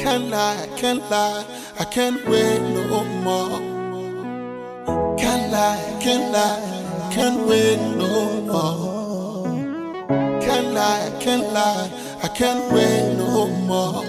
Can't lie, can't lie, I can't wait no more. Can't lie, can't lie, can't wait no more. Can't lie, can't lie, I can't wait no more.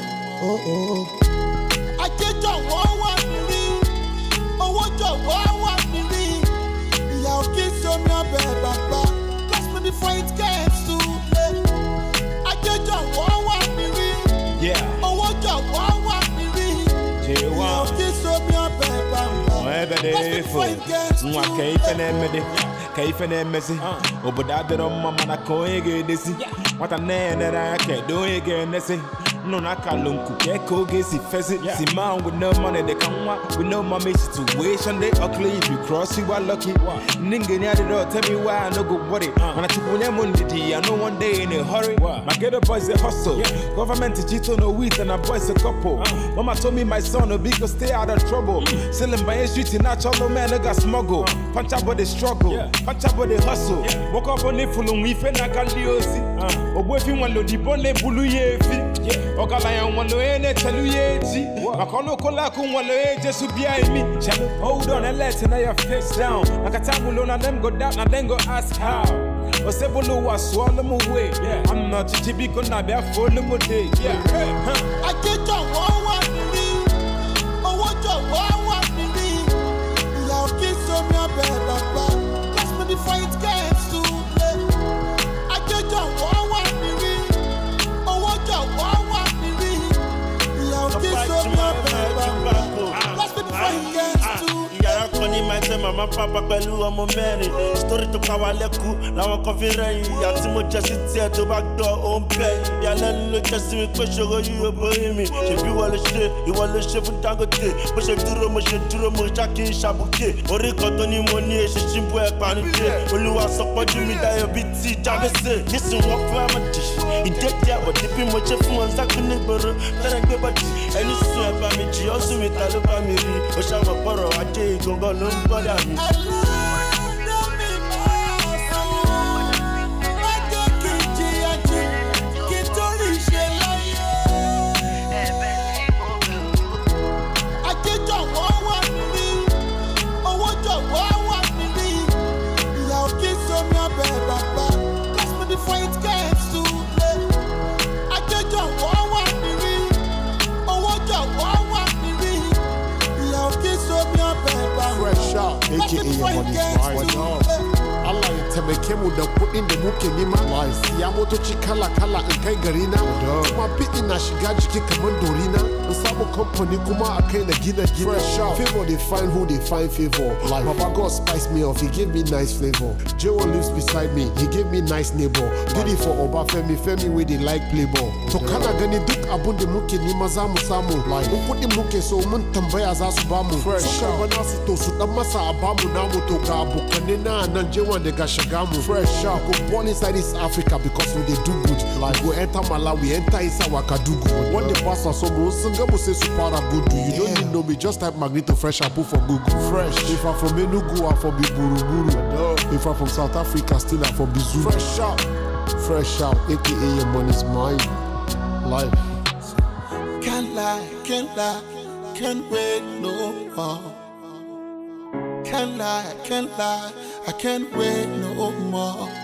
I get your one me, oh what your one me. Y'all kiss on your bed, papa. Bless me before it gets too late. I get your one me, yeah. Oh what your one me. Y'all kiss on your bed, papa. Bless me before it gets too late. Kaifene messy, Obadadero Mamma Koege desi. What a name that I can't do again, Nessie. No, I can't look Echo Gacy Fessy. See, man with no money, they come with no mommy situation. They ugly if you cross, you are lucky. Ninga, tell me why I no go worry. When I took one Monday, I know one day in a hurry. My ghetto boys, they hustle. Government to cheat on a wheat and a boys a couple. Mama told me my son will be to stay out of trouble. Selling by a street in natural man, I got smuggle. Punch up with the struggle. Punch up with the hustle. Woke up on it full of me, and I can liosi. Or if you want to the bonnet, Bulu Ogalayan one way, tell you, Makolo Kolakun one way just to be me. Hold on and let your face down. Like a tabulon and them go down and then go ask how. Or Sebulu was swallow them away. I'm not Chibico, I be a full day. I get your one me. Oh, what your one me. Y'all kiss on your bed, papa. Bless me before it gets too late. I get your one me. Oh, what your one me. Y'all kiss on your bed, papa. Bless me before it gets too late. Mama papa pẹ̀lú ọmọ mẹ́rin story tó ká wa lẹ́kù làwọn kan fi rẹ́yìn àti mo jẹ́ sí tiẹ̀ tó bá gbọ́ ó ń bẹ̀ ìyàlẹ́nu ló jẹ́ sí mi pé ṣòro yìí ó borí mi ṣèbí ìwọ lè ṣe fún Dangote bó ṣe dúró mo ṣáàkì ń ṣàbùkè orí kan tó ní mo ní èṣe ṣíbú ẹ̀ panudé olúwa sọ pọ́jú mi dayọ̀ bíi ti jábẹ́sẹ̀ nísìnyí wọ́n fẹ́ mọ̀ dì ìdẹ́jẹ́ àbọ̀dé bí mo ṣe fún wọn sákún nígboro tẹ́lẹ̀ gbé bọ́dì ẹni sùn ẹ̀ bá mi jì ọ́ sùn mi ta ló bá mi rí ó ṣàmọ̀ pọ̀rọ̀ ajé ìgbọ̀ngàn ló ń bọ́dà mi. AKA your money's mine. Allah ya taimake mu da kuɗin da muke nema. Siya motoci kala-kala in kai gari na. Kuma biɗi na shiga jiki kamar dorina. In samu company kuma a kai na gina. Favor they find who they find favor. Baba God spice me off, he gave me nice flavor. J1 lives beside me, he gave me nice neighbor. Did it for Oba Femi where they like play ball. To kana gani duk abun da muke nema za mu samu. Mun kuɗin muke so mun tambaya za su bamu. Suka bana su to su dan masa a bamu namu to ga abokane na nan J1 daga Shagamu. Fresh out, go born inside East Africa because we they do good. Go enter Malawi, enter Isa Wakadugu. When the pastor so mo singa mo say super good. You don't need know me, just type Magneto Fresh and put for Google. Fresh. If I'm from Enugu, I'm from Buruburu. If I'm from South Africa, still I'm from Bizu. Fresh out, AKA your money's mine. Life. Can't lie, can't wait no more. Can't lie, I can't wait no more.